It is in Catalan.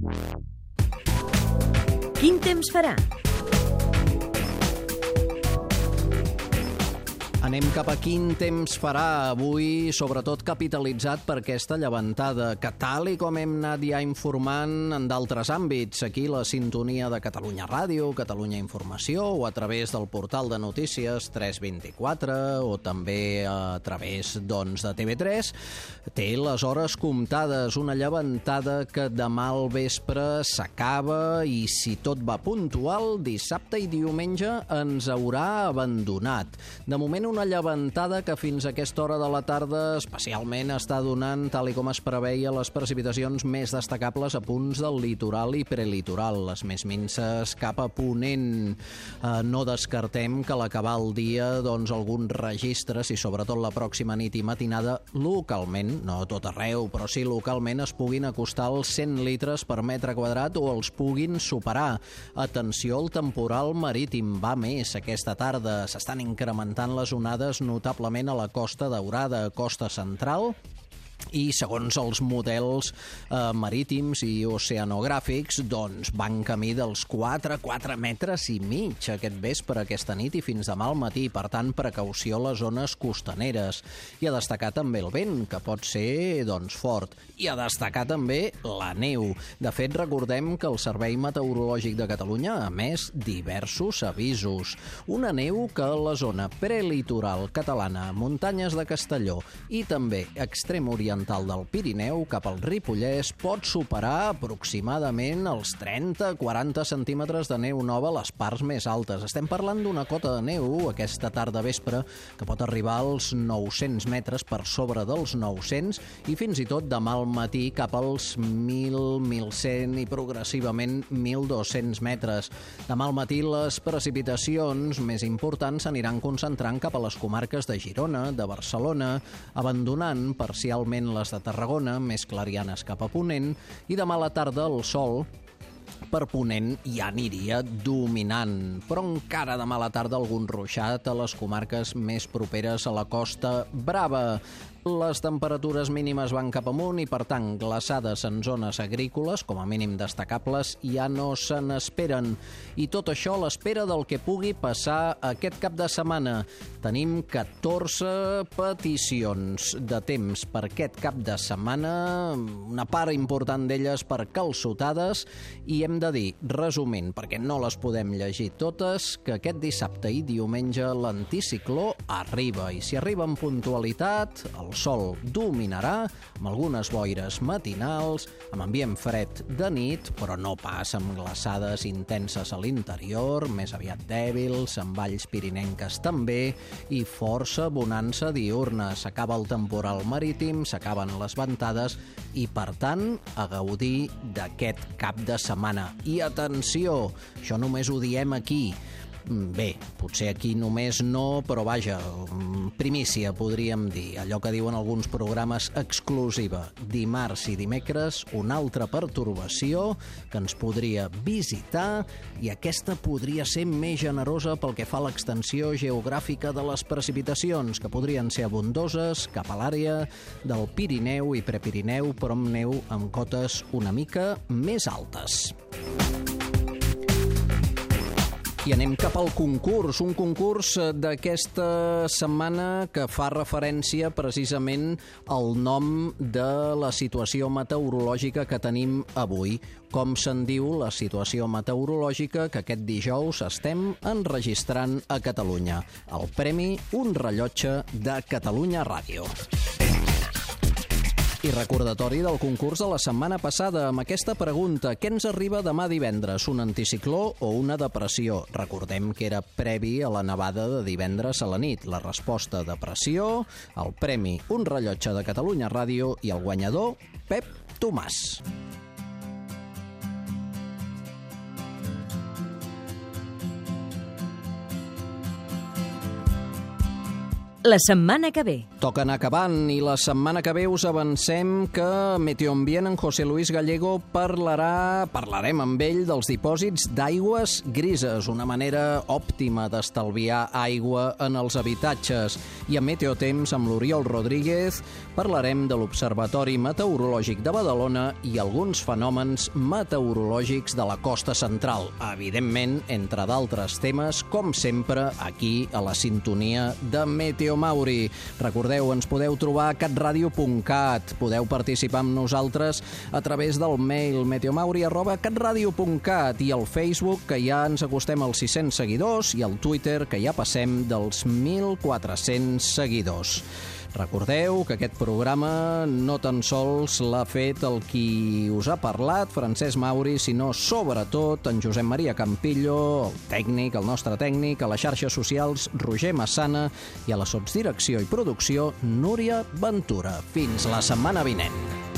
Quin temps farà? Anem cap a quin temps farà avui, sobretot capitalitzat per aquesta llevantada, que tal i com hem anat ja informant en d'altres àmbits, aquí la sintonia de Catalunya Ràdio, Catalunya Informació, o a través del portal de notícies 324, o també a través de TV3, té les hores comptades, una llevantada que demà al vespre s'acaba i, si tot va puntual, dissabte i diumenge ens haurà abandonat. De moment, una llevantada que fins a aquesta hora de la tarda especialment està donant, tal i com es preveia, les precipitacions més destacables a punts del litoral i prelitoral, les més minses cap a ponent. No descartem que a l'acabar el dia, alguns registres, i sobretot la pròxima nit i matinada, localment, no a tot arreu, però sí localment, es puguin acostar als 100 litres per metre quadrat o els puguin superar. Atenció al temporal marítim, va més aquesta tarda. S'estan incrementant les onades notablement a la Costa Daurada, Costa Central, i segons els models marítims i oceanogràfics, van camí dels 4 metres i mig aquest vespre, aquesta nit i fins demà al matí. Per tant, precaució a les zones costaneres. I a destacar també el vent, que pot ser fort. I a destacar també la neu. De fet, recordem que el Servei Meteorològic de Catalunya ha emès diversos avisos. Una neu que a la zona prelitoral catalana, muntanyes de Castelló i també extrem oriental del Pirineu cap al Ripollès pot superar aproximadament els 30-40 centímetres de neu nova a les parts més altes. Estem parlant d'una cota de neu aquesta tarda vespre que pot arribar als 900 metres, per sobre dels 900, i fins i tot demà al matí cap als 1.000, 1.100 i progressivament 1.200 metres. Demà al matí les precipitacions més importants s'aniran concentrant cap a les comarques de Girona, de Barcelona, abandonant parcialment les de Tarragona, més clarianes cap a ponent, i demà a la tarda el sol per ponent ja aniria dominant, però encara demà a la tarda algun ruixat a les comarques més properes a la Costa Brava. Les temperatures mínimes van cap amunt i, per tant, glaçades en zones agrícoles, com a mínim destacables, ja no se n'esperen. I tot això a l'espera del que pugui passar aquest cap de setmana. Tenim 14 peticions de temps per aquest cap de setmana, una part important d'elles per calçotades, i hem de dir, resumint, perquè no les podem llegir totes, que aquest dissabte i diumenge l'anticicló arriba, i si arriba amb puntualitat, el sol dominarà, amb algunes boires matinals, amb ambient fred de nit, però no pas amb glaçades intenses a l'interior, més aviat dèbils, amb valls pirinenques també, i força bonança diurna. S'acaba el temporal marítim, s'acaben les ventades i, per tant, a gaudir d'aquest cap de setmana. I atenció, això només ho diem aquí. Bé, potser aquí només no, però vaja, primícia podríem dir, allò que diuen alguns programes, exclusiva. Dimarts i dimecres una altra pertorbació que ens podria visitar, i aquesta podria ser més generosa pel que fa a l'extensió geogràfica de les precipitacions, que podrien ser abundoses cap a l'àrea del Pirineu i Prepirineu, però amb neu amb cotes una mica més altes. I anem cap al concurs, un concurs d'aquesta setmana que fa referència precisament al nom de la situació meteorològica que tenim avui. Com se'n diu la situació meteorològica que aquest dijous estem enregistrant a Catalunya? El premi Un rellotge de Catalunya Ràdio. I recordatori del concurs de la setmana passada amb aquesta pregunta: què ens arriba demà divendres, un anticicló o una depressió? Recordem que era previ a la nevada de divendres a la nit. La resposta: depressió, el premi Un rellotge de Catalunya Ràdio i el guanyador, Pep Tomàs. La setmana que ve. toca anar acabant i la setmana que ve us avancem que Meteoambient en José Luis Gallego parlarem amb ell dels dipòsits d'aigües grises, una manera òptima d'estalviar aigua en els habitatges. I a Meteotemps amb l'Oriol Rodríguez parlarem de l'Observatori Meteorològic de Badalona i alguns fenòmens meteorològics de la costa central. Evidentment, entre d'altres temes, com sempre, aquí a la sintonia de Meteo Mauri. Recordeu, ens podeu trobar a catradio.cat. Podeu participar amb nosaltres a través del mail meteomauri@catradio.cat i al Facebook, que ja ens acostem als 600 seguidors, i al Twitter, que ja passem dels 1.400 seguidors. Recordeu que aquest programa no tan sols l'ha fet el qui us ha parlat, Francesc Mauri, sinó sobretot en Josep Maria Campillo, el tècnic, el nostre tècnic, a les xarxes socials Roger Massana i a la sotsdirecció i producció Núria Ventura. Fins la setmana vinent.